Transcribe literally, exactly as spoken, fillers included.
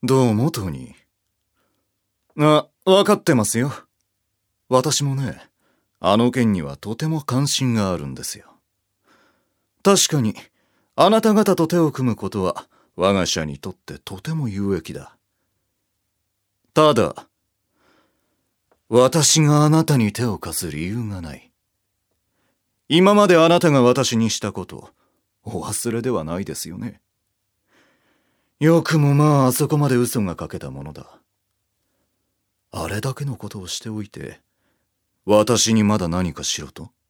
どうもトニー。あ、わかってますよ。私もね、あの件にはとても関心があるんですよ。確かに、あなた方と手を組むことは我が社にとってとても有益だ。ただ、私があなたに手を貸す理由がない。今まであなたが私にしたこと、お忘れではないですよね。よくもまああそこまで嘘が書けたものだ。あれだけのことをしておいて、私にまだ何かしろと？